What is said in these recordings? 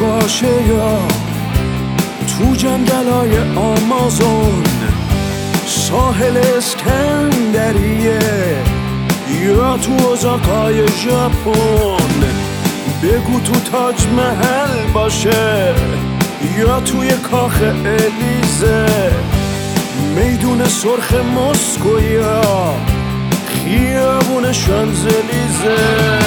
باشه یا تو جنگلای آمازون، ساحل اسکندریه یا تو اوزاکای ژاپن. بگو تو تاج محل باشه یا توی کاخ الیزه، میدون سرخ مسکو یا خیابون شانزلیزه.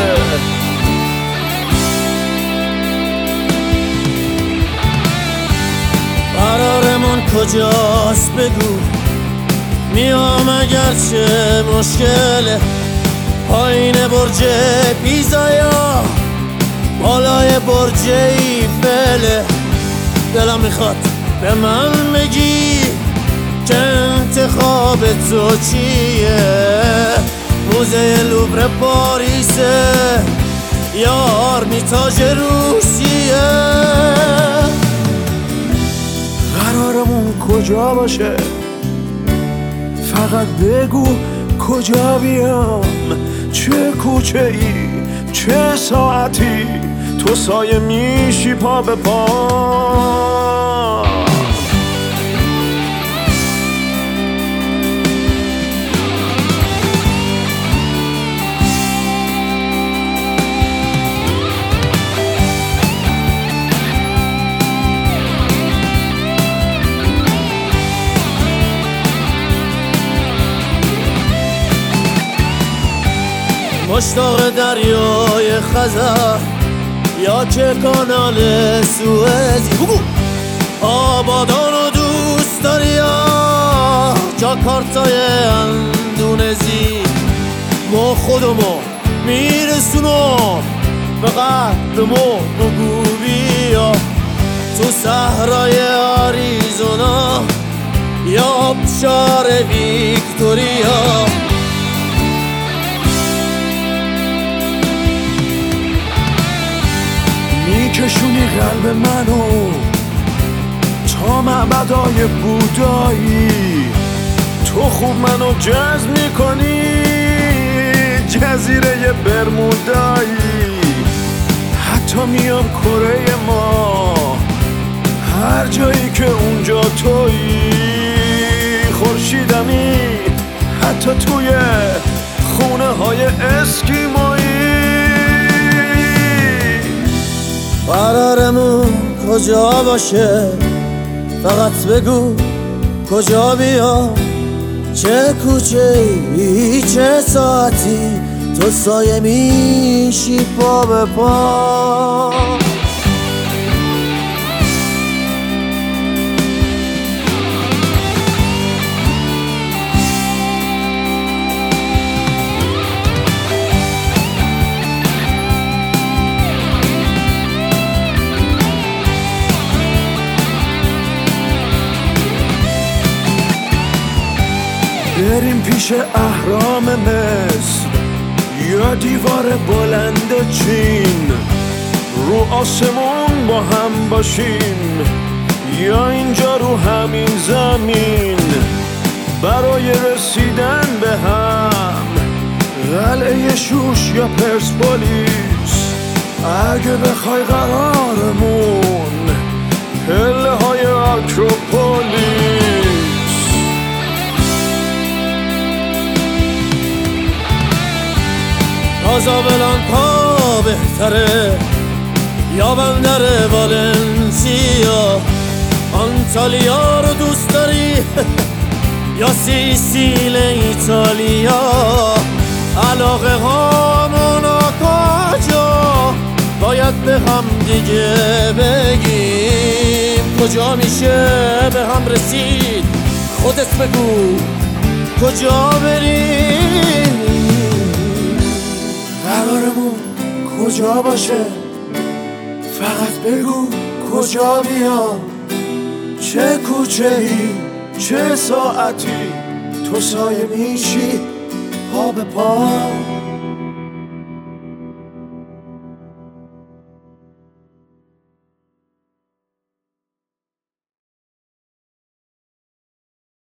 قرارمون کجاست بگو، میام اگرچه مشکله، پایین برج پیزا یا بالای برج ایفله. دلم میخواد به من بگی که انتخاب تو چیه، موزه لوور پاریسه یا آرمیتاژ روسیه. قرارمون کجا باشه، فقط بگو کجا بیام، چه کوچه ای چه ساعتی تو سایه میشی پا به پا. مشتاق دریای خزر یا که کانال سوئزی، آبادان رو دوست داری یا جاکارتای اندونزی. ما خودمو میرسونم به قدرمو، بگو بیا تو صحرای آریزونا یا آبشار ویکتوریا. میکشونی قلب منو تا معبدای بودایی، تو خوب منو جذب میکنی جزیره برمودایی. حتی میام کره ما، هر جایی که اونجا تویی خورشیدمی، حتی توی خونه های اسکیمایی. قرارمون کجا باشه، فقط بگو کجا بیام، چه کوچه ای چه ساعتی تو سایه میشی پا به پا. بریم پیش اهرام مصر یا دیوار بلند چین، رو آسمون با هم باشیم یا اینجا رو همین زمین. برای رسیدن به هم قلعه شوش یا پرسپولیس، اگه بخوای قرارمون پله های آکروپولیس. کازابلانکا بهتره یا بندر والنسیا، آنتالیا رو دوست داری یا سیسیل ایتالیا. علاقه هامون کجا باید به هم دیگه بگیم، کجا میشه به هم رسید خودت بگو کجا بریم. قرارمون کجا باشه، فقط بگو کجا بیام، چه کوچه ای چه ساعتی تو سایه میشی پا به پا.